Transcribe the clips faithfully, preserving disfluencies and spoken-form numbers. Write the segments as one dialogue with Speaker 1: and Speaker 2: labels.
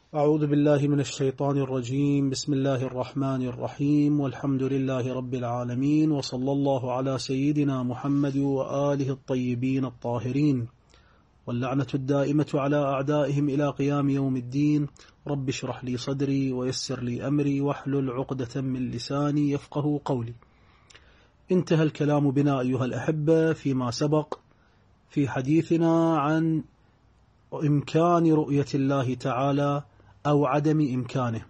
Speaker 1: أعوذ بالله من الشيطان الرجيم. بسم الله الرحمن الرحيم، والحمد لله رب العالمين، وصلى الله على سيدنا محمد وآله الطيبين الطاهرين، واللعنة الدائمة على أعدائهم إلى قيام يوم الدين. رب اشرح لي صدري ويسر لي أمري واحلل عقدة من لساني يفقه قولي. انتهى الكلام بنا أيها الأحبة فيما سبق في حديثنا عن إمكان رؤية الله تعالى أو عدم إمكانه،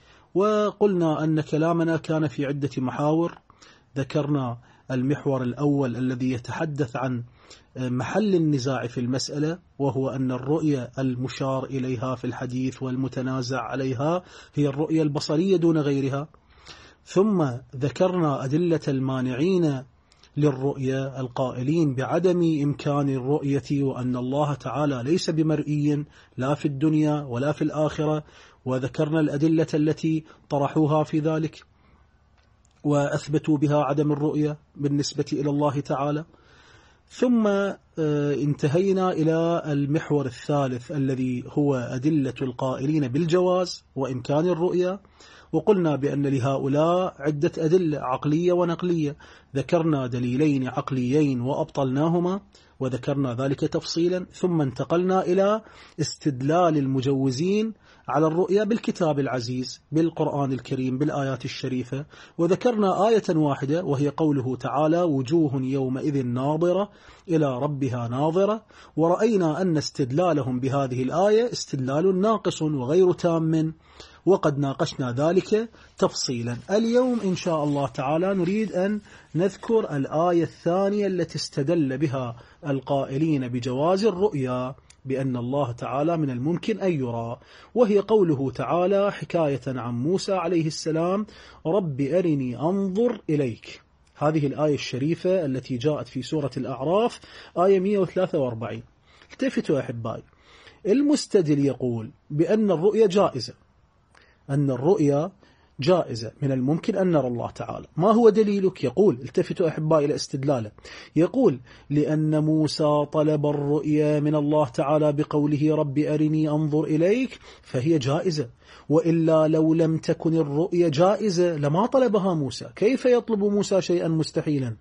Speaker 1: وقلنا أن كلامنا كان في عدة محاور. ذكرنا المحور الأول الذي يتحدث عن محل النزاع في المسألة، وهو أن الرؤية المشار إليها في الحديث والمتنازع عليها هي الرؤية البصرية دون غيرها. ثم ذكرنا أدلة المانعين للرؤية القائلين بعدم إمكان الرؤية، وأن الله تعالى ليس بمرئي لا في الدنيا ولا في الآخرة، وذكرنا الأدلة التي طرحوها في ذلك وأثبتوا بها عدم الرؤية بالنسبة إلى الله تعالى. ثم انتهينا إلى المحور الثالث الذي هو أدلة القائلين بالجواز وإمكان الرؤية، وقلنا بأن لهؤلاء عدة أدلة عقلية ونقلية. ذكرنا دليلين عقليين وأبطلناهما وذكرنا ذلك تفصيلا، ثم انتقلنا إلى استدلال المجوزين على الرؤيا بالكتاب العزيز بالقرآن الكريم بالآيات الشريفة، وذكرنا آية واحدة وهي قوله تعالى: وجوه يومئذ ناظرة إلى ربها ناظرة. ورأينا أن استدلالهم بهذه الآية استدلال ناقص وغير تام، وقد ناقشنا ذلك تفصيلا. اليوم إن شاء الله تعالى نريد أن نذكر الآية الثانية التي استدل بها القائلين بجواز الرؤيا بأن الله تعالى من الممكن أن يرى، وهي قوله تعالى حكاية عن موسى عليه السلام: رب أرني أنظر إليك. هذه الآية الشريفة التي جاءت في سورة الأعراف آية مئة وثلاثة وأربعين. التفتوا أحبائي، المستدل يقول بأن الرؤيا جائزة، أن الرؤيا جائزة، من الممكن أن نرى الله تعالى. ما هو دليلك؟ يقول، التفتوا أحبائي إلى استدلاله، يقول: لأن موسى طلب الرؤيا من الله تعالى بقوله رب أرني أنظر إليك، فهي جائزة، وإلا لو لم تكن الرؤيا جائزة لما طلبها موسى. كيف يطلب موسى شيئا مستحيلا؟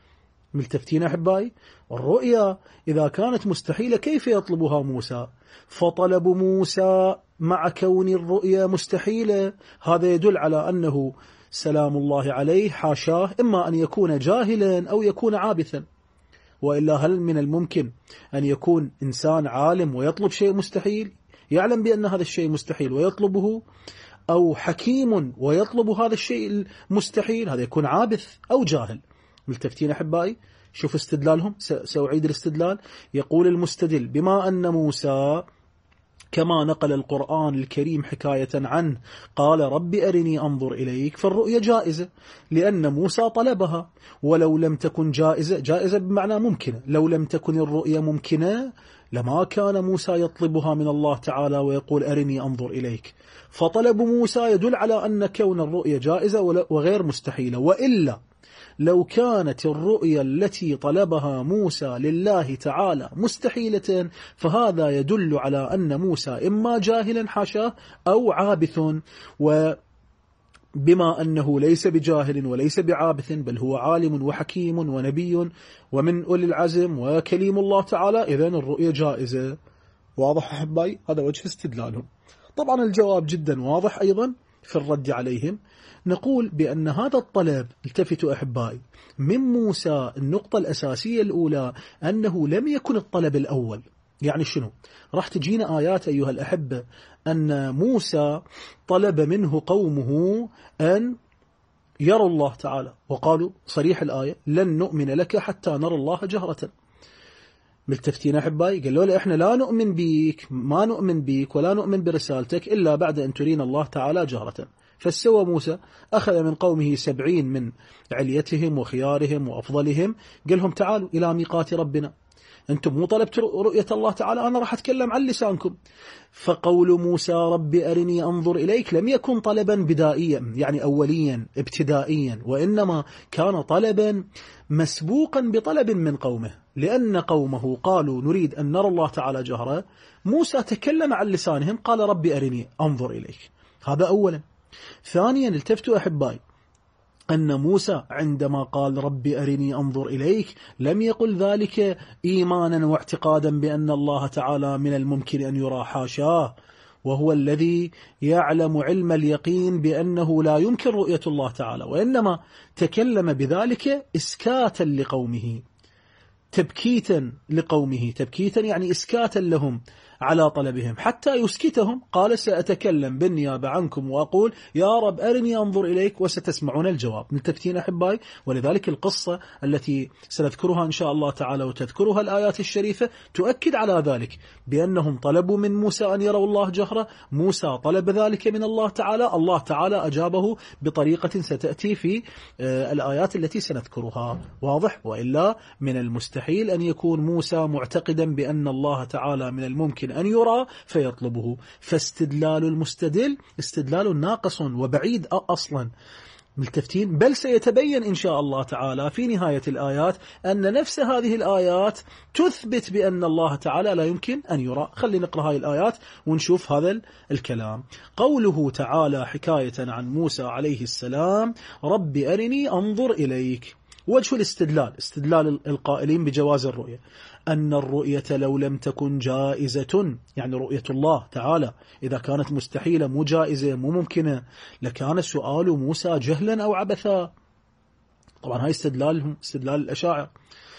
Speaker 1: ملتفتين أحبائي؟ الرؤيا إذا كانت مستحيلة كيف يطلبها موسى؟ فطلب موسى مع كون الرؤيا مستحيلة هذا يدل على أنه سلام الله عليه حاشاه إما أن يكون جاهلا أو يكون عابثا، وإلا هل من الممكن أن يكون إنسان عالم ويطلب شيء مستحيل، يعلم بأن هذا الشيء مستحيل ويطلبه، أو حكيم ويطلب هذا الشيء المستحيل؟ هذا يكون عابث أو جاهل. ملتفتين أحبائي؟ شوف استدلالهم، سأعيد الاستدلال. يقول المستدل: بما أن موسى كما نقل القرآن الكريم حكاية عنه قال رب أرني أنظر إليك، فالرؤية جائزة لأن موسى طلبها. ولو لم تكن جائزة، جائزة بمعنى ممكنة، لو لم تكن الرؤية ممكنة لما كان موسى يطلبها من الله تعالى ويقول أرني أنظر إليك. فطلب موسى يدل على أن كون الرؤية جائزة وغير مستحيلة، وإلا لو كانت الرؤيا التي طلبها موسى لله تعالى مستحيلة فهذا يدل على أن موسى إما جاهلا حاشاه أو عابث، وبما أنه ليس بجاهل وليس بعابث بل هو عالم وحكيم ونبي ومن أولي العزم وكليم الله تعالى، إذن الرؤيا جائزة. واضح أحبائي؟ هذا وجه استدلالهم. طبعا الجواب جدا واضح أيضا في الرد عليهم. نقول بأن هذا الطلب، التفتوا أحبائي، من موسى النقطة الأساسية الأولى أنه لم يكن الطلب الأول. يعني شنو؟ راح تجينا آيات أيها الأحبة أن موسى طلب منه قومه أن يروا الله تعالى، وقالوا صريح الآية: لن نؤمن لك حتى نرى الله جهرة. ملتفتين أحبائي؟ قالوا له إحنا لا نؤمن بيك، ما نؤمن بيك ولا نؤمن برسالتك إلا بعد أن ترينا الله تعالى جهرة. فسوى موسى، أخذ من قومه سبعين من عليتهم وخيارهم وأفضلهم، قال لهم تعالوا إلى ميقات ربنا، أنتم مو طلبت رؤية الله تعالى، أنا راح أتكلم عن لسانكم. فقول موسى رب أرني أنظر إليك لم يكن طلبا بدائيا يعني أوليا ابتدائيا، وإنما كان طلبا مسبوقا بطلب من قومه. لأن قومه قالوا نريد أن نرى الله تعالى جهرة، موسى تكلم عن لسانهم قال ربي أرني أنظر إليك. هذا أولا. ثانيا التفتوا أحبائي أن موسى عندما قال ربي أرني أنظر إليك لم يقل ذلك إيمانا واعتقادا بأن الله تعالى من الممكن أن يرى، حاشاه، وهو الذي يعلم علم اليقين بأنه لا يمكن رؤية الله تعالى، وإنما تكلم بذلك إسكاتا لقومه، تبكيتا لقومه، تبكيتا يعني إسكاتا لهم على طلبهم حتى يسكتهم. قال سأتكلم بالنيابة عنكم وأقول يا رب أرني أنظر إليك وستسمعون الجواب. ملتفتين أحبائي؟ ولذلك القصة التي سنذكرها إن شاء الله تعالى وتذكرها الآيات الشريفة تؤكد على ذلك، بأنهم طلبوا من موسى أن يروا الله جهرة، موسى طلب ذلك من الله تعالى، الله تعالى أجابه بطريقة ستأتي في الآيات التي سنذكرها. واضح؟ وإلا من المستحيل أن يكون موسى معتقدا بأن الله تعالى من الممكن أن يرى فيطلبه. فاستدلال المستدل استدلال ناقص وبعيد أصلا. ملتفتين؟ بل سيتبين إن شاء الله تعالى في نهاية الآيات أن نفس هذه الآيات تثبت بأن الله تعالى لا يمكن أن يرى. خلي نقرأ هذه الآيات ونشوف هذا الكلام. قوله تعالى حكاية عن موسى عليه السلام رب أرني أنظر إليك. وجه الاستدلال استدلال القائلين بجواز الرؤية أن الرؤية لو لم تكن جائزة، يعني رؤية الله تعالى إذا كانت مستحيلة مو جائزة مو ممكنة لكان سؤال موسى جهلا أو عبثا. طبعا هاي استدلالهم استدلال الأشاعرة.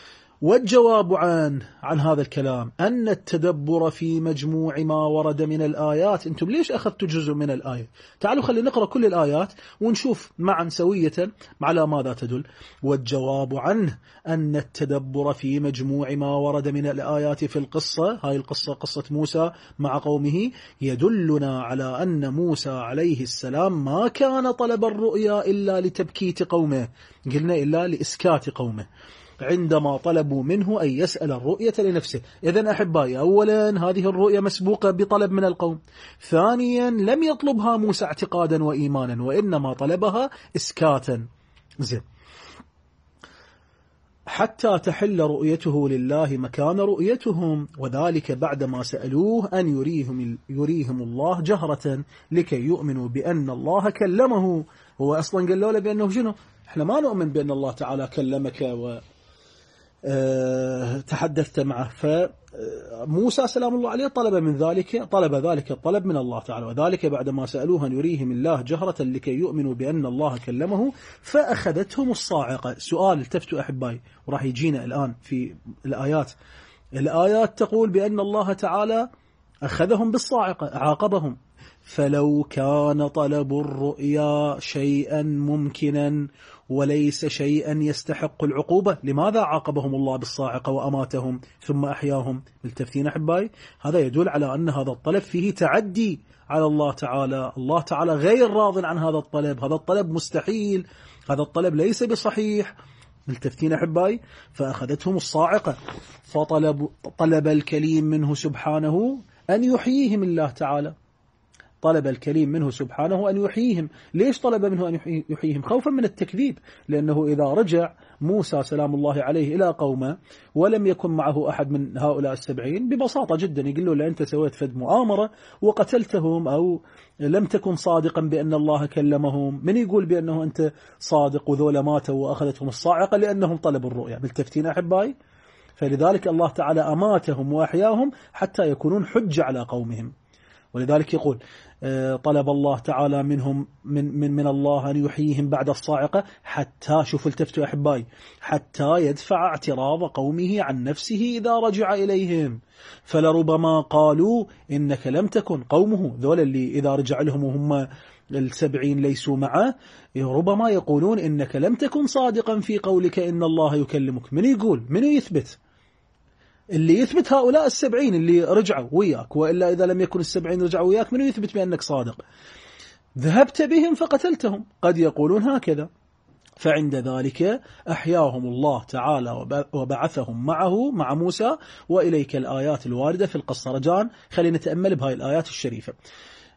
Speaker 1: والجواب عن عن هذا الكلام أن التدبر في مجموع ما ورد من الآيات. أنتم ليش أخذتوا جزء من الآية؟ تعالوا خلي نقرأ كل الآيات ونشوف معا سوية على ماذا تدل. والجواب عنه أن التدبر في مجموع ما ورد من الآيات في القصة، هاي القصة قصة موسى مع قومه، يدلنا على أن موسى عليه السلام ما كان طلب الرؤيا إلا لتبكيت قومه، قلنا إلا لإسكات قومه عندما طلبوا منه أن يسأل الرؤية لنفسه. إذن أحبائي أولا هذه الرؤية مسبوقة بطلب من القوم. ثانيا لم يطلبها موسى اعتقادا وإيمانا وإنما طلبها إسكاتا. زين. حتى تحل رؤيته لله مكان رؤيتهم، وذلك بعدما سألوه أن يريهم, يريهم الله جهرة لكي يؤمنوا بأن الله كلمه. هو أصلا قال له بأنه شنو؟ احنا ما نؤمن بأن الله تعالى كلمك و أه تحدثت معه. فموسى سلام الله عليه طلب من ذلك طلب ذلك الطلب من الله تعالى، وذلك بعدما سألوه أن يريهم الله جهرة لكي يؤمنوا بأن الله كلمه فأخذتهم الصاعقة. سؤال التفتوا أحبائي وراح يجينا الآن في الآيات. الآيات تقول بأن الله تعالى أخذهم بالصاعقة عاقبهم. فلو كان طلب الرؤيا شيئا ممكنا وليس شيئا يستحق العقوبة لماذا عاقبهم الله بالصاعقة وأماتهم ثم أحياهم؟ ملتفتين أحبائي؟ هذا يدل على أن هذا الطلب فيه تعدي على الله تعالى. الله تعالى غير راض عن هذا الطلب، هذا الطلب مستحيل، هذا الطلب ليس بصحيح. ملتفتين أحبائي؟ فأخذتهم الصاعقة. فطلب طلب الكليم منه سبحانه أن يحييهم الله تعالى، طلب الكليم منه سبحانه أن يحييهم. ليش طلب منه أن يحييهم؟ خوفا من التكذيب، لأنه إذا رجع موسى سلام الله عليه إلى قومه ولم يكن معه أحد من هؤلاء السبعين ببساطة جدا يقول له لأنت سويت فد مؤامرة وقتلتهم أو لم تكن صادقا بأن الله كلمهم، من يقول بأنه أنت صادق وذولا ماتوا وأخذتهم الصاعقة لأنهم طلبوا الرؤيا؟ بالتفتين أحبائي؟ فلذلك الله تعالى أماتهم وأحياهم حتى يكونون حجة على قومهم. ولذلك يقول طلب الله تعالى منهم من, من, من الله أن يحييهم بعد الصاعقة حتى، شوفوا التفتوا أحبائي، حتى يدفع اعتراض قومه عن نفسه إذا رجع إليهم. فلربما قالوا إنك لم تكن قومه، ذول اللي إذا رجع لهم وهم السبعين ليسوا معه، ربما يقولون إنك لم تكن صادقا في قولك إن الله يكلمك. من يقول؟ من يثبت؟ اللي يثبت هؤلاء السبعين اللي رجعوا وياك، وإلا إذا لم يكن السبعين رجعوا وياك من يثبت بأنك صادق؟ ذهبت بهم فقتلتهم، قد يقولون هكذا. فعند ذلك أحياهم الله تعالى وبعثهم معه مع موسى. وإليك الآيات الواردة في القصة. رجاء خلينا نتأمل بهاي الآيات الشريفة.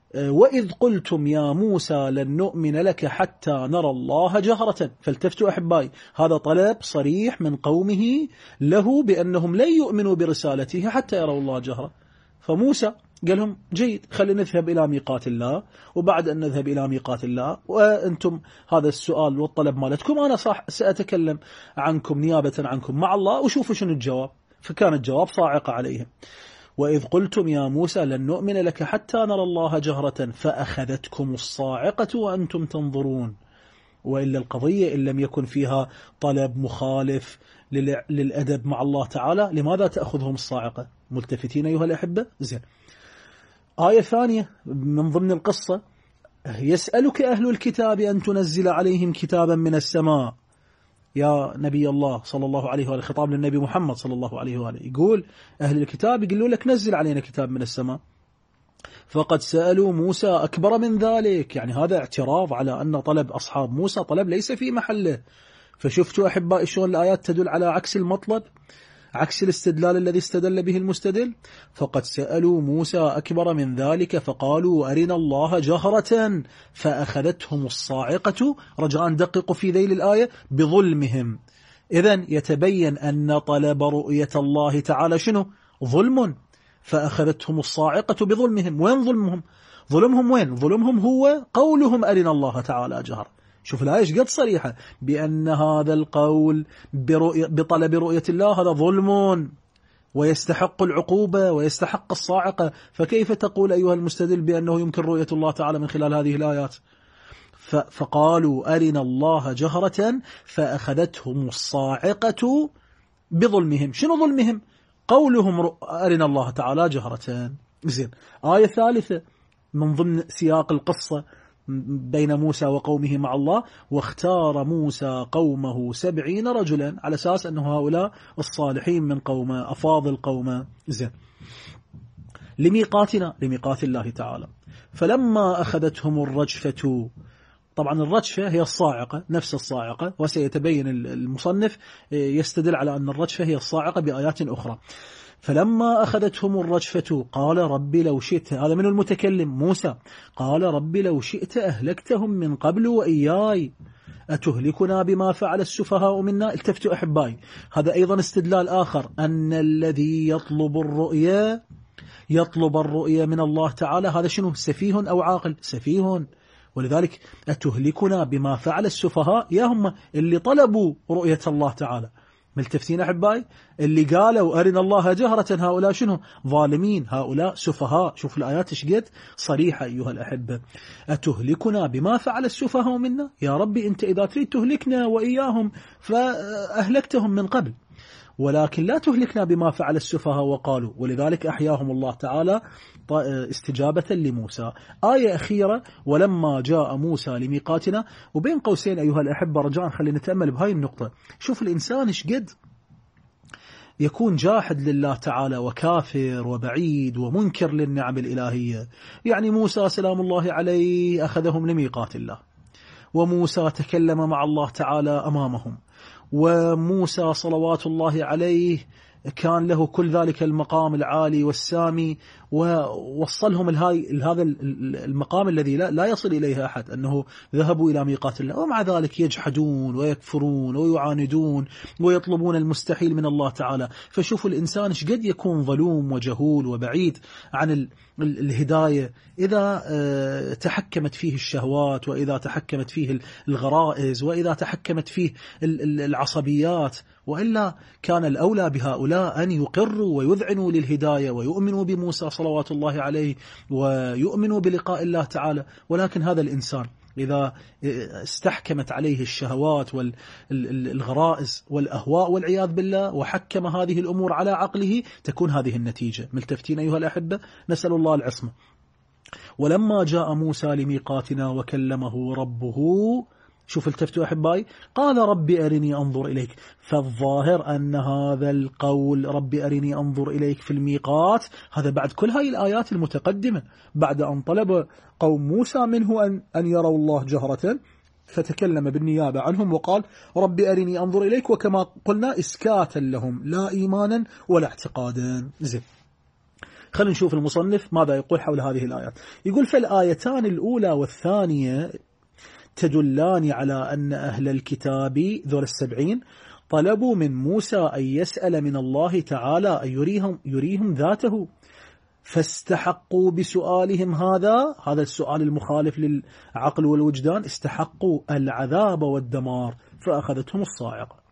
Speaker 1: وإذ قلتم يا موسى لن نؤمن لك حتى نرى الله جهرة. فالتفتوا أحبائي، هذا طلب صريح من قومه له بأنهم لن يؤمنوا برسالته حتى يروا الله جهرة. فموسى قال لهم جيد، خلينا نذهب إلى ميقات الله، وبعد أن نذهب إلى ميقات الله وأنتم هذا السؤال والطلب مالتكم أنا صح سأتكلم عنكم نيابة عنكم مع الله وشوفوا شنو الجواب. فكان الجواب صاعقة عليهم. وإذ قلتم يا موسى لن نؤمن لك حتى نرى الله جهرة فأخذتكم الصاعقة وأنتم تنظرون. وإلا القضية إن لم يكن فيها طلب مخالف للأدب مع الله تعالى لماذا تأخذهم الصاعقة؟ ملتفتين أيها الأحبة؟ زين. آية ثانية من ضمن القصة، يسألك أهل الكتاب أن تنزل عليهم كتابا من السماء. يا نبي الله صلى الله عليه وآله، خطاب للنبي محمد صلى الله عليه وآله، يقول أهل الكتاب يقولوا لك نزل علينا كتاب من السماء. فقد سألوا موسى أكبر من ذلك، يعني هذا اعتراض على أن طلب أصحاب موسى طلب ليس في محله. فشفتوا أحبائي شلون الآيات تدل على عكس المطلب، عكس الاستدلال الذي استدل به المستدل. فقد سألوا موسى أكبر من ذلك فقالوا أرنا الله جهرة فأخذتهم الصاعقة. رجاء دققوا في ذيل الآية، بظلمهم. إذن يتبين أن طلب رؤية الله تعالى شنو؟ ظلم. فأخذتهم الصاعقة بظلمهم. وين ظلمهم؟ ظلمهم وين؟ ظلمهم هو قولهم أرنا الله تعالى جهرة. شوف الآية ايش قد صريحة بأن هذا القول برؤية بطلب رؤية الله هذا ظلم ويستحق العقوبة ويستحق الصاعقة. فكيف تقول أيها المستدل بأنه يمكن رؤية الله تعالى من خلال هذه الآيات؟ فقالوا أرنا الله جهرة فأخذتهم الصاعقة بظلمهم. شنو ظلمهم؟ قولهم أرنا الله تعالى جهرة. زين. آية ثالثة من ضمن سياق القصة بين موسى وقومه مع الله، واختار موسى قومه سبعين رجلا، على أساس أنه هؤلاء الصالحين من قومه أفاضل قومه. زين. لميقاتنا، لميقات الله تعالى. فلما أخذتهم الرجفة، طبعا الرجفة هي الصاعقة، نفس الصاعقة، وسيتبين المصنف يستدل على أن الرجفة هي الصاعقة بآيات أخرى. فلما أخذتهم الرجفة قال رب لو شئت، هذا من المتكلم موسى، قال رب لو شئت أهلكتهم من قبل وإياي أتهلكنا بما فعل السفهاء منا. التفتوا أحبائي، هذا أيضا استدلال آخر أن الذي يطلب الرؤيا يطلب الرؤيا من الله تعالى هذا شنو؟ سفيه أو عاقل؟ سفيه. ولذلك أتهلكنا بما فعل السفهاء، يا هم اللي طلبوا رؤية الله تعالى. ملتفتين أحبائي، اللي قالوا أرنا الله جهرة هؤلاء شنو؟ ظالمين، هؤلاء سفهاء. شوف الآيات ايش قد صريحة أيها الأحبة. أتهلكنا بما فعل السفهاء منا، يا ربي أنت إذا تريد تهلكنا وإياهم فأهلكتهم من قبل، ولكن لا تهلكنا بما فعل السفهاء وقالوا. ولذلك أحياهم الله تعالى استجابة لموسى. آية أخيرة، ولما جاء موسى لميقاتنا. وبين قوسين أيها الأحبة رجاء خلينا نتأمل بهاي النقطة. شوف الإنسان إيش قد يكون جاحد لله تعالى وكافر وبعيد ومنكر للنعم الإلهية. يعني موسى سلام الله عليه أخذهم لميقات الله، وموسى تكلم مع الله تعالى أمامهم، وموسى صلوات الله عليه كان له كل ذلك المقام العالي والسامي، ووصلهم لهذا المقام الذي لا, لا يصل إليه أحد، أنه ذهبوا إلى ميقات الله، ومع ذلك يجحدون ويكفرون ويعاندون ويطلبون المستحيل من الله تعالى. فشوفوا الإنسان إيش قد يكون ظلوم وجهول وبعيد عن الهداية إذا تحكمت فيه الشهوات، وإذا تحكمت فيه الغرائز، وإذا تحكمت فيه العصبيات. وإلا كان الأولى بهؤلاء أن يقروا ويذعنوا للهداية ويؤمنوا بموسى صلوات الله عليه ويؤمنوا بلقاء الله تعالى. ولكن هذا الإنسان إذا استحكمت عليه الشهوات والغرائز والأهواء والعياذ بالله وحكم هذه الأمور على عقله، تكون هذه النتيجة. ملتفتين أيها الأحبة، نسأل الله العصمة. ولما جاء موسى لميقاتنا وكلمه ربه، شوف التفتوا أحبائي، قال رب أرني أنظر إليك. فالظاهر أن هذا القول رب أرني أنظر إليك في الميقات هذا بعد كل هاي الآيات المتقدمة، بعد أن طلب قوم موسى منه أن, أن يروا الله جهرة، فتكلم بالنيابة عنهم وقال رب أرني أنظر إليك، وكما قلنا إسكاتا لهم لا إيمانا ولا اعتقادا. زين. خلينا نشوف المصنف ماذا يقول حول هذه الآيات. يقول فالآيتان الأولى والثانية تدلان على أن أهل الكتاب ذول السبعين طلبوا من موسى أن يسأل من الله تعالى أن يريهم, يريهم ذاته، فاستحقوا بسؤالهم هذا هذا السؤال المخالف للعقل والوجدان، استحقوا العذاب والدمار فأخذتهم الصاعقة.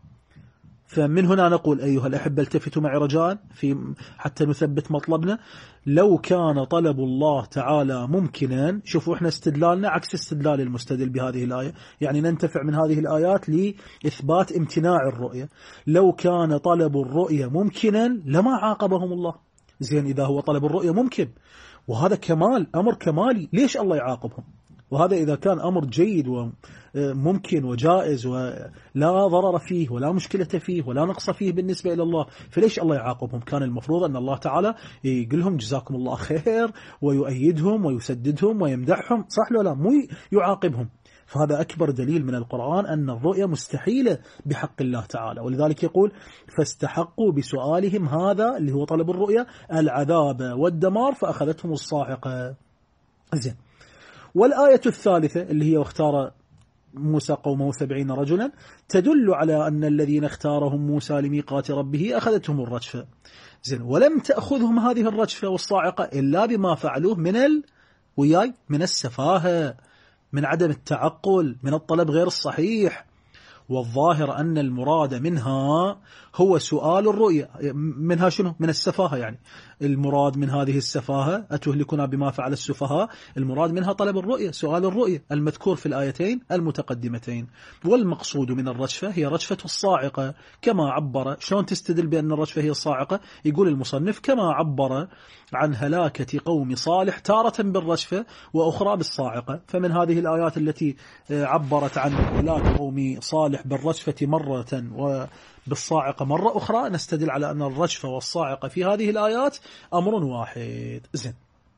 Speaker 1: فمن هنا نقول أيها الأحبة التفتوا معي رجاء في حتى نثبت مطلبنا، لو كان طلب الله تعالى ممكنا، شوفوا احنا استدلالنا عكس استدلال المستدل بهذه الآية، يعني ننتفع من هذه الآيات لإثبات امتناع الرؤية. لو كان طلب الرؤية ممكنا لما عاقبهم الله. زين إذا هو طلب الرؤية ممكن وهذا كمال، أمر كمالي، ليش الله يعاقبهم؟ وهذا إذا كان أمر جيد وممكن وجائز ولا ضرر فيه ولا مشكلة فيه ولا نقص فيه بالنسبة إلى الله، فليش الله يعاقبهم؟ كان المفروض أن الله تعالى يقول لهم جزاكم الله خير ويؤيدهم ويسددهم ويمدحهم، صح ولا لا؟ مو يعاقبهم. فهذا أكبر دليل من القرآن أن الرؤية مستحيلة بحق الله تعالى، ولذلك يقول فاستحقوا بسؤالهم هذا اللي هو طلب الرؤية العذاب والدمار فأخذتهم الصاعقة. زين. والآية الثالثة اللي هي واختار موسى قومه سبعين رجلا تدل على أن الذين اختارهم موسى لميقات ربه أخذتهم الرجفة. زين. ولم تأخذهم هذه الرجفة والصاعقة إلا بما فعلوه من ال وياي من السفاهة، من عدم التعقل، من الطلب غير الصحيح. والظاهر أن المراد منها هو سؤال الرؤية. منها شنو؟ من السفاهة، يعني المراد من هذه السفاهة أتهلكنا بما فعل السفهاء، المراد منها طلب الرؤية، سؤال الرؤية المذكور في الآيتين المتقدمتين. والمقصود من الرجفة هي رجفة الصاعقة كما عبر. شلون تستدل بأن الرجفة هي الصاعقة؟ يقول المصنف كما عبر عن هلاكة قوم صالح تارة بالرجفة وأخرى بالصاعقة. فمن هذه الآيات التي عبرت عن هلاك قوم صالح بالرجفة مرة وبالصاعقة مرة أخرى نستدل على أن الرجفة والصاعقة في هذه الآيات أمر واحد. زين.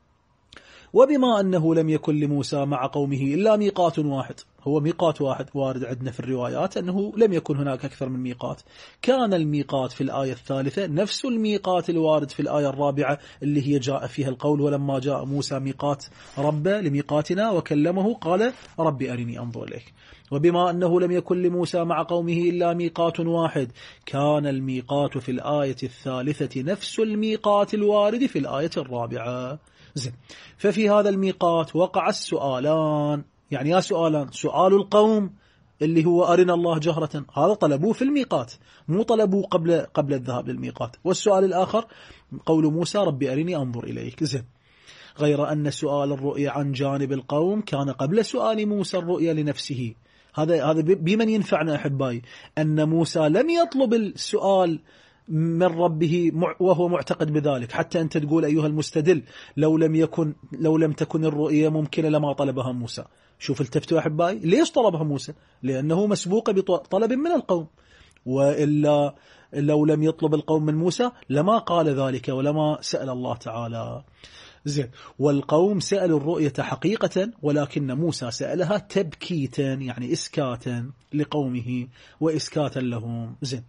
Speaker 1: وبما أنه لم يكن لموسى مع قومه إلا ميقات واحد، هو ميقات واحد وارد عندنا في الروايات أنه لم يكن هناك أكثر من ميقات، كان الميقات في الآية الثالثة نفس الميقات الوارد في الآية الرابعة اللي هي جاء فيها القول ولما جاء موسى ميقات ربه لميقاتنا وكلمه قال ربي أرني أنظر إليك. وبما أنه لم يكن لموسى مع قومه إلا ميقات واحد كان الميقات في الآية الثالثة نفس الميقات الوارد في الآية الرابعة. زين. ففي هذا الميقات وقع السؤالان، يعني يا سؤالان، سؤال القوم اللي هو أرنا الله جهرة، هذا طلبوه في الميقات، مو طلبوه قبل قبل الذهاب للميقات. والسؤال الآخر قول موسى ربي أرني أنظر إليك. زين. غير أن سؤال الرؤيا عن جانب القوم كان قبل سؤال موسى الرؤيا لنفسه. هذا هذا بمن ينفعنا أحبائي؟ أن موسى لم يطلب السؤال من ربه وهو معتقد بذلك، حتى أنت تقول أيها المستدل لو لم يكن لو لم تكن الرؤية ممكنة لما طلبها موسى. شوف التفتوا أحبائي، ليش طلبها موسى؟ لأنه مسبوق بطلب من القوم، وإلا لو لم يطلب القوم من موسى لما قال ذلك ولما سأل الله تعالى. زين. والقوم سألوا الرؤية حقيقة، ولكن موسى سألها تبكيتا، يعني إسكاتا لقومه وإسكاتا لهم. زين.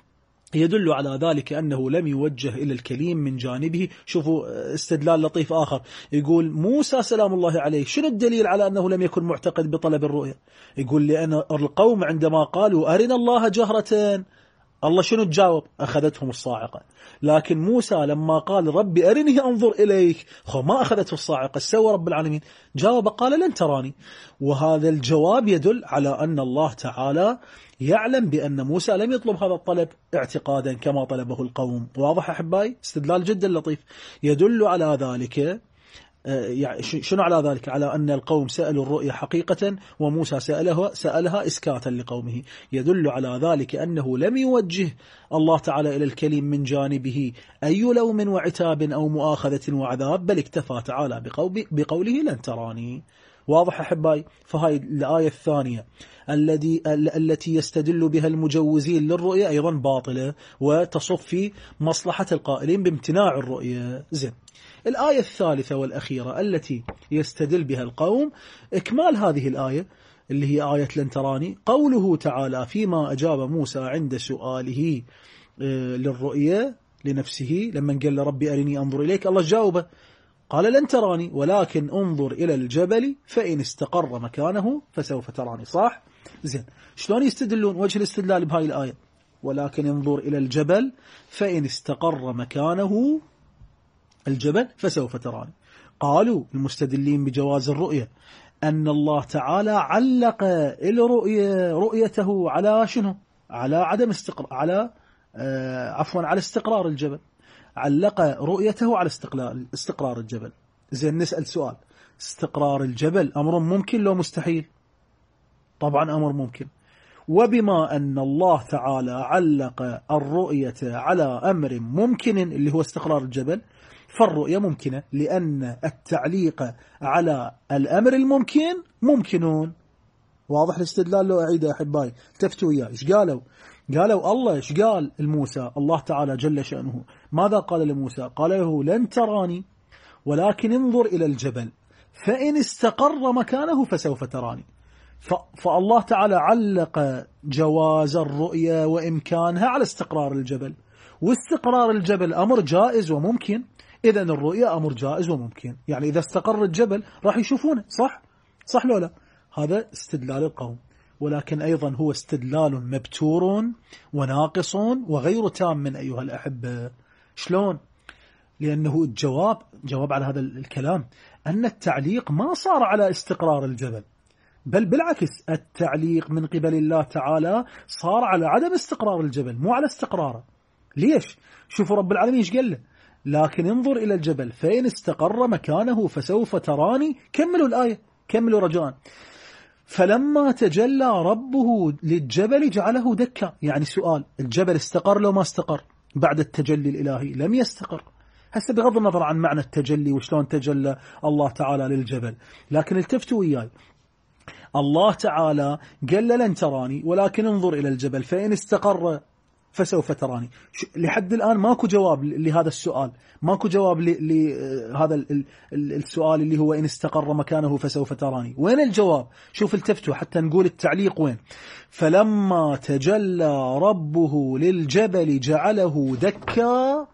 Speaker 1: يدل على ذلك أنه لم يوجه إلى الكليم من جانبه. شوفوا استدلال لطيف آخر، يقول موسى سلام الله عليه شنو الدليل على أنه لم يكن معتقد بطلب الرؤية؟ يقول لأن القوم عندما قالوا أرنا الله جهرة الله شنو تجاوب؟ أخذتهم الصاعقة. لكن موسى لما قال ربي أرني أنظر إليك خو ما أخذته الصاعقة، سوى رب العالمين جاوب قال لن تراني. وهذا الجواب يدل على أن الله تعالى يعلم بأن موسى لم يطلب هذا الطلب اعتقادا كما طلبه القوم. واضح أحبائي؟ استدلال جدا لطيف يدل على ذلك. يعني شنو على ذلك؟ على أن القوم سألوا الرؤيا حقيقة وموسى سألها, سألها إسكاتا لقومه. يدل على ذلك أنه لم يوجه الله تعالى إلى الكليم من جانبه أي لوم وعتاب أو مؤاخذة وعذاب، بل اكتفى تعالى بقوله لن تراني. واضح أحبائي؟ فهاي الآية الثانية الذي التي يستدل بها المجوزين للرؤيا أيضا باطلة وتصف في مصلحة القائلين بامتناع الرؤيا. زين. الآية الثالثة والأخيرة التي يستدل بها القوم إكمال هذه الآية اللي هي آية لن تراني، قوله تعالى فيما أجاب موسى عند سؤاله للرؤيا لنفسه لما قال لربي أرني أنظر إليك، الله جاوبه قال لن تراني ولكن انظر إلى الجبل فإن استقر مكانه فسوف تراني. صح؟ زين، شلون يستدلون؟ وجه الاستدلال بهاي الآية ولكن انظر إلى الجبل فإن استقر مكانه الجبل فسوف تراني. قالوا المستدلين بجواز الرؤية أن الله تعالى علق الرؤية رؤيته على شنو؟ على عدم استقرار، على آه عفوا على استقرار الجبل، علق رؤيته على استقلال استقرار الجبل. زين، نسأل سؤال، استقرار الجبل أمر ممكن لو مستحيل؟ طبعا أمر ممكن. وبما أن الله تعالى علق الرؤية على أمر ممكن اللي هو استقرار الجبل، فالرؤية ممكنة، لأن التعليق على الأمر الممكن ممكنون. واضح الاستدلال؟ لو أعيد أحبائي التفتوا وياي، إيش قالوا؟ قالوا الله إيش قال الموسى؟ الله تعالى جل شأنه ماذا قال لموسى؟ قال له لن تراني ولكن انظر إلى الجبل فإن استقر مكانه فسوف تراني. فالله تعالى علق جواز الرؤية وإمكانها على استقرار الجبل، واستقرار الجبل أمر جائز وممكن، إذن الرؤية أمر جائز وممكن. يعني إذا استقر الجبل راح يشوفونه. صح؟ صح لو لا؟ هذا استدلال القوم، ولكن أيضا هو استدلال مبتور وناقص وغير تام من أيها الأحبة. شلون؟ لأنه الجواب جواب على هذا الكلام أن التعليق ما صار على استقرار الجبل، بل بالعكس التعليق من قبل الله تعالى صار على عدم استقرار الجبل مو على استقراره. ليش؟ شوفوا رب العالمين ايش قال له؟ لكن انظر إلى الجبل فإن استقر مكانه فسوف تراني. كملوا الآية، كملوا رجاء. فلما تجلى ربه للجبل جعله دكا. يعني سؤال، الجبل استقر لو ما استقر بعد التجلي الإلهي؟ لم يستقر. هسه بغض النظر عن معنى التجلي وشلون تجلى الله تعالى للجبل، لكن التفتوا وياي، الله تعالى قال لن تراني ولكن انظر إلى الجبل فإن استقر فسوف تراني. لحد الآن ماكو جواب لهذا السؤال، ماكو جواب لهذا السؤال اللي هو إن استقر مكانه فسوف تراني. وين الجواب؟ شوف التفتوا حتى نقول التعليق وين. فلما تجلى ربه للجبل جعله دكا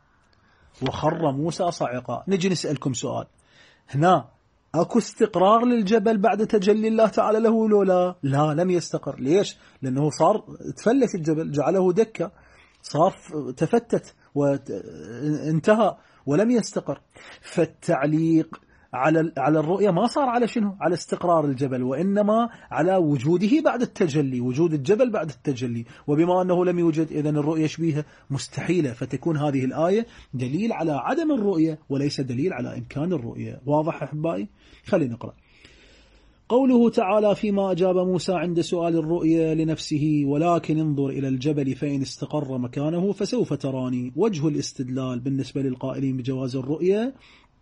Speaker 1: وخر موسى صعقا. نجي نسألكم سؤال، هنا أكو استقرار للجبل بعد تجلي الله تعالى له لو لا؟ لا، لم يستقر. ليش؟ لأنه صار تفلت الجبل، جعله دكا، صار تفتت وانتهى ولم يستقر. فالتعليق على على الرؤية ما صار على شنو؟ على استقرار الجبل، وإنما على وجوده بعد التجلي، وجود الجبل بعد التجلي. وبما أنه لم يوجد إذن الرؤية شبيهة مستحيلة، فتكون هذه الآية دليل على عدم الرؤية وليس دليل على إمكان الرؤية. واضح أحبائي؟ خلينا نقرأ قوله تعالى فيما أجاب موسى عند سؤال الرؤيا لنفسه ولكن انظر إلى الجبل فإن استقر مكانه فسوف تراني. وجه الاستدلال بالنسبة للقائلين بجواز الرؤيا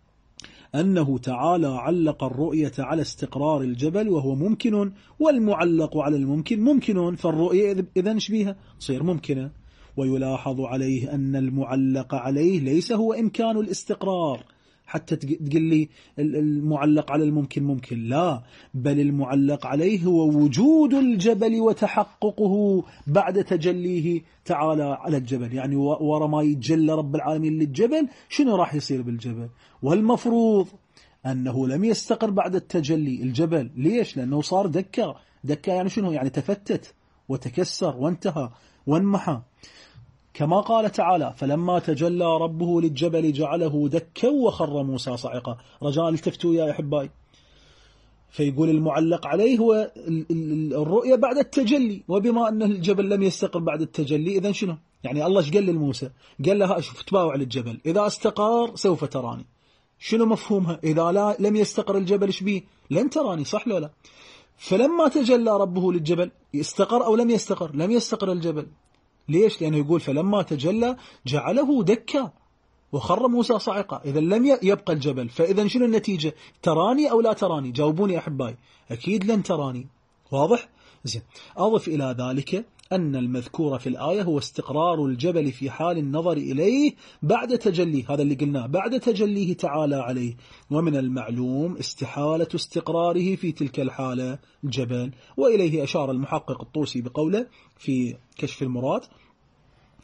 Speaker 1: أنه تعالى علق الرؤية على استقرار الجبل وهو ممكن، والمعلق على الممكن ممكن، فالرؤية إذن شبيهة تصير ممكنة. ويلاحظ عليه أن المعلق عليه ليس هو إمكان الاستقرار حتى تقول لي المعلق على الممكن ممكن، لا، بل المعلق عليه هو وجود الجبل وتحققه بعد تجليه تعالى على الجبل. يعني ورا ما يتجلى رب العالمين للجبل شنو راح يصير بالجبل؟ والمفروض أنه لم يستقر بعد التجلي الجبل. ليش؟ لأنه صار دكا. دكا يعني شنو؟ يعني تفتت وتكسر وانتهى وانمحى، كما قال تعالى فلما تجلى ربه للجبل جعله دكا وخر موسى صعقا. رجاء التفتوا يا أحبائي. فيقول المعلق عليه هو الرؤية بعد التجلي، وبما أن الجبل لم يستقر بعد التجلي إذن شنو؟ يعني الله ايش قال لموسى؟ قال لها شوف تباوع للجبل، إذا استقر سوف تراني. شنو مفهومها؟ إذا لا لم يستقر الجبل ايش بيه؟ لن تراني. صح لو لا؟ فلما تجلى ربه للجبل استقر أو لم يستقر؟ لم يستقر الجبل. ليش؟ لأنه يقول فلما تجلى جعله دكا وخر موسى صعقا. إذا لم يبقى الجبل، فإذا شنو النتيجة؟ تراني أو لا تراني؟ جاوبوني أحبائي. أكيد لن تراني. واضح؟ زين. أضف إلى ذلك أن المذكور في الآية هو استقرار الجبل في حال النظر إليه بعد تجليه، هذا اللي قلناه، بعد تجليه تعالى عليه. ومن المعلوم استحالة استقراره في تلك الحالة الجبل، وإليه أشار المحقق الطوسي بقوله في كشف المراد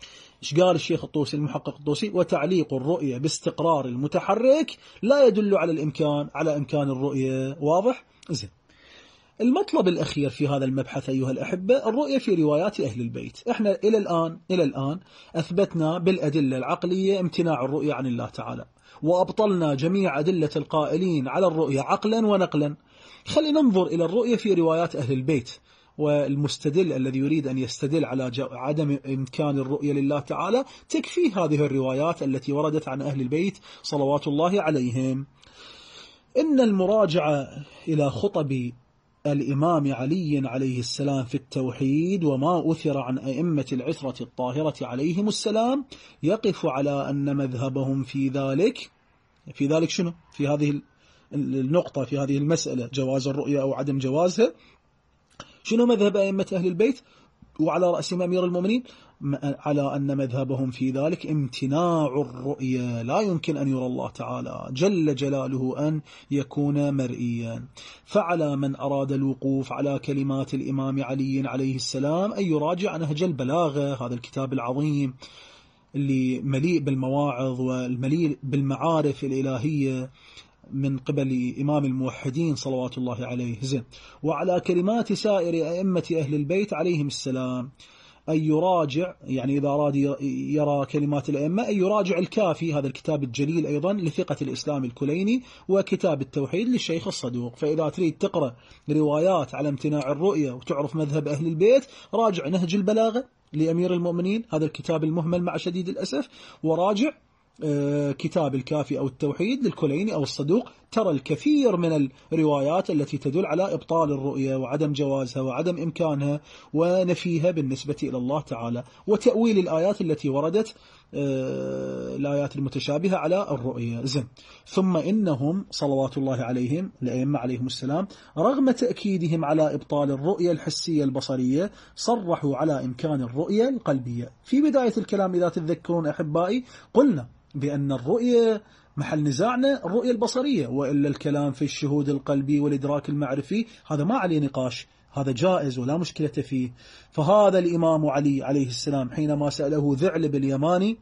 Speaker 1: إيش قال الشيخ الطوسي المحقق الطوسي؟ وتعليق الرؤية باستقرار المتحرك لا يدل على الإمكان على إمكان الرؤية. واضح؟ زين. المطلب الأخير في هذا المبحث أيها الأحبة الرؤية في روايات أهل البيت. إحنا إلى الآن إلى الآن أثبتنا بالأدلة العقلية امتناع الرؤية عن الله تعالى، وأبطلنا جميع أدلة القائلين على الرؤية عقلا ونقلا. خلينا ننظر إلى الرؤية في روايات أهل البيت، والمستدل الذي يريد أن يستدل على عدم إمكان الرؤية لله تعالى تكفي هذه الروايات التي وردت عن أهل البيت صلوات الله عليهم. إن المراجعة إلى خطب الإمام علي عليه السلام في التوحيد وما أثر عن أئمة العترة الطاهرة عليهم السلام يقف على أن مذهبهم في ذلك في ذلك شنو؟ في هذه النقطة، في هذه المسألة، جواز الرؤية أو عدم جوازها. شنو مذهب أئمة أهل البيت وعلى رأسهم أمير المؤمنين؟ على أن مذهبهم في ذلك امتناع الرؤية، لا يمكن أن يرى الله تعالى جل جلاله أن يكون مرئيا. فعلى من أراد الوقوف على كلمات الإمام علي عليه السلام أن يراجع نهج البلاغة، هذا الكتاب العظيم اللي مليء بالمواعظ والمليء بالمعارف الإلهية من قبل إمام الموحدين صلوات الله عليه. زين. وعلى كلمات سائر أئمة أهل البيت عليهم السلام أن يراجع، يعني إذا أراد يرى كلمات الأئمة أن يراجع الكافي، هذا الكتاب الجليل أيضا لثقة الإسلام الكليني، وكتاب التوحيد للشيخ الصدوق. فإذا تريد تقرأ روايات على امتناع الرؤية وتعرف مذهب أهل البيت راجع نهج البلاغة لأمير المؤمنين، هذا الكتاب المهمل مع شديد الأسف، وراجع كتاب الكافي أو التوحيد للكليني أو الصدوق. ترى الكثير من الروايات التي تدل على إبطال الرؤية وعدم جوازها وعدم إمكانها ونفيها بالنسبة إلى الله تعالى، وتأويل الآيات التي وردت الآيات المتشابهة على الرؤية. زين. ثم إنهم صلوات الله عليهم الأئمة عليهم السلام رغم تأكيدهم على إبطال الرؤية الحسية البصرية صرحوا على إمكان الرؤية القلبية. في بداية الكلام إذا تتذكرون أحبائي قلنا بأن الرؤية محل نزاعنا الرؤية البصرية، وإلا الكلام في الشهود القلبي والإدراك المعرفي هذا ما عليه نقاش، هذا جائز ولا مشكلة فيه. فهذا الإمام علي عليه السلام حينما سأله ذعلب اليماني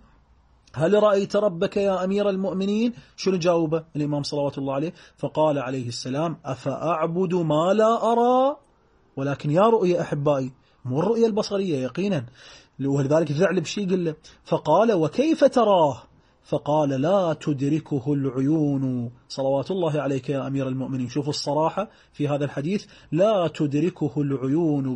Speaker 1: هل رأيت ربك يا أمير المؤمنين؟ شنو جاوبه الإمام صلوات الله عليه؟ فقال عليه السلام أفأعبد ما لا أرى؟ ولكن يا رؤية أحبائي مو الرؤية البصرية يقينا. ولذلك ذعلب شي قل له؟ فقال وكيف تراه؟ فقال لا تدركه العيون. صلوات الله عليك يا أمير المؤمنين. شوفوا الصراحة في هذا الحديث، لا تدركه العيون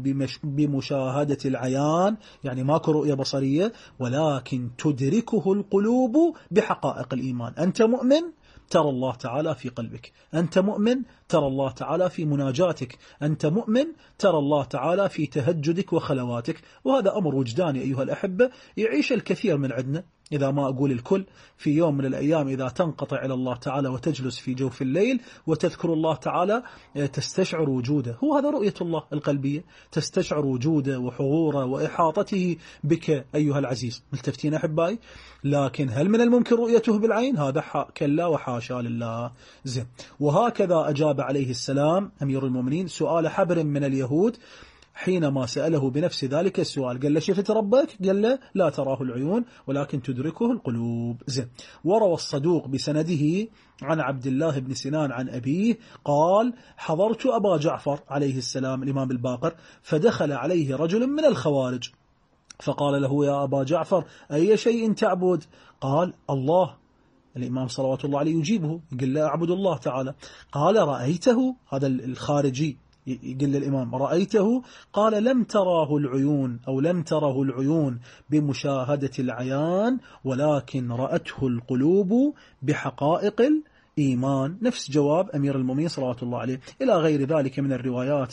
Speaker 1: بمشاهدة العيان، يعني ماكو رؤية بصرية، ولكن تدركه القلوب بحقائق الإيمان. أنت مؤمن ترى الله تعالى في قلبك، أنت مؤمن ترى الله تعالى في مناجاتك، أنت مؤمن ترى الله تعالى في تهجدك وخلواتك. وهذا أمر وجداني أيها الأحبة يعيش الكثير من عندنا، إذا ما أقول الكل، في يوم من الأيام إذا تنقطع إلى الله تعالى وتجلس في جوف الليل وتذكر الله تعالى تستشعر وجوده. هو هذا رؤية الله القلبية، تستشعر وجوده وحضوره وإحاطته بك أيها العزيز. ملتفتين أحبائي؟ لكن هل من الممكن رؤيته بالعين؟ هذا كلا وحاشا لله. زين. وهكذا أجاب عليه السلام أمير المؤمنين سؤال حبر من اليهود حينما سأله بنفس ذلك السؤال، قال له شفت ربك؟ قال له لا تراه العيون ولكن تدركه القلوب. زين. وروى الصدوق بسنده عن عبد الله بن سنان عن أبيه قال حضرت أبا جعفر عليه السلام الإمام الباقر فدخل عليه رجل من الخوارج فقال له يا أبا جعفر أي شيء تعبد؟ قال الله. الإمام صلوات الله عليه يجيبه يقول له أعبد الله تعالى. قال رأيته؟ هذا الخارجي يقول للإمام رأيته؟ قال لم تراه العيون أو لم تره العيون بمشاهدة العيان ولكن رأته القلوب بحقائق الإيمان. نفس جواب أمير المؤمنين صلوات الله عليه، إلى غير ذلك من الروايات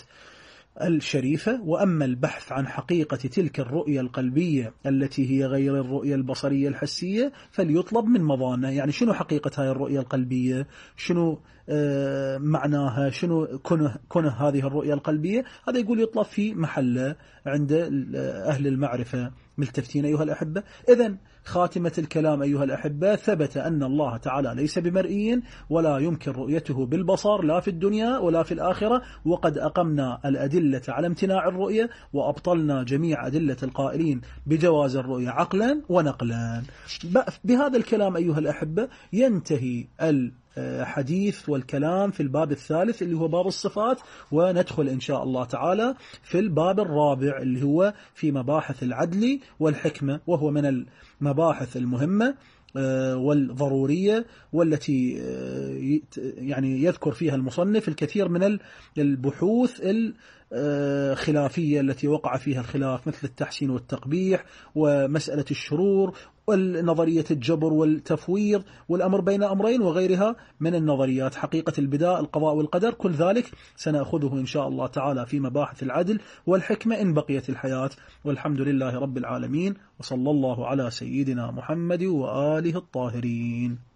Speaker 1: الشريفة. وأما البحث عن حقيقة تلك الرؤية القلبية التي هي غير الرؤية البصرية الحسية فليطلب من مضانة. يعني شنو حقيقة هاي الرؤية القلبية؟ شنو معناها شنو كنه, كنه هذه الرؤية القلبية، هذا يقول يطلب في محله عند أهل المعرفة ملتفتين أيها الأحبة. إذن خاتمة الكلام أيها الأحبة، ثبت أن الله تعالى ليس بمرئي ولا يمكن رؤيته بالبصر لا في الدنيا ولا في الآخرة، وقد أقمنا الأدلة على امتناع الرؤية وأبطلنا جميع أدلة القائلين بجواز الرؤية عقلا ونقلا. بهذا الكلام أيها الأحبة ينتهي الحديث والكلام في الباب الثالث اللي هو باب الصفات، وندخل إن شاء الله تعالى في الباب الرابع اللي هو في مباحث العدل والحكمة، وهو من المباحث المهمة والضرورية والتي يعني يذكر فيها المصنف الكثير من البحوث الخلافية التي وقع فيها الخلاف، مثل التحسين والتقبيح ومسألة الشرور والنظرية الجبر والتفويض والأمر بين أمرين وغيرها من النظريات، حقيقة البداء، القضاء والقدر، كل ذلك سنأخذه إن شاء الله تعالى في مباحث العدل والحكمة إن بقيت الحياة. والحمد لله رب العالمين، وصلى الله على سيدنا محمد وآله الطاهرين.